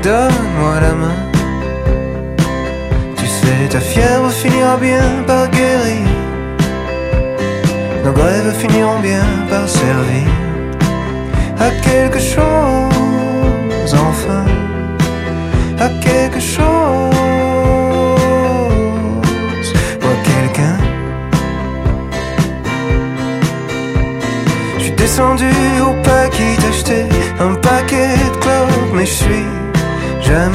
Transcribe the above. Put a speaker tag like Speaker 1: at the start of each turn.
Speaker 1: donne-moi la main. Tu sais, ta fièvre finira bien par guérir. Nos grèves finiront bien par servir à quelque chose, enfin, à quelque chose, ou à quelqu'un. Je suis descendu au paquet d'acheter un paquet de clopes, mais je suis jamais